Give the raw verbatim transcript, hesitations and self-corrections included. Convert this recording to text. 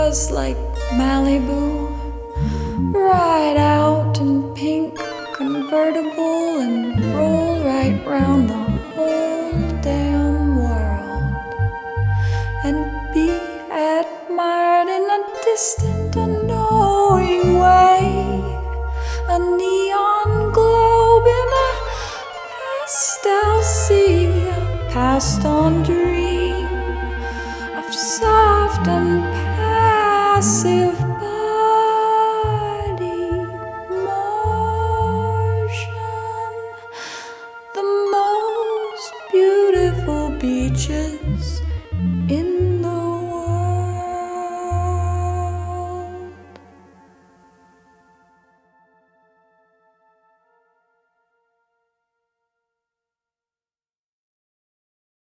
just like Malibu. Ride out in pink convertible and roll right round the whole damn world, and be admired in a distant, unknowing way. A neon globe in a pastel sea, a passed-on dream of soft and passive body motion. The most beautiful beaches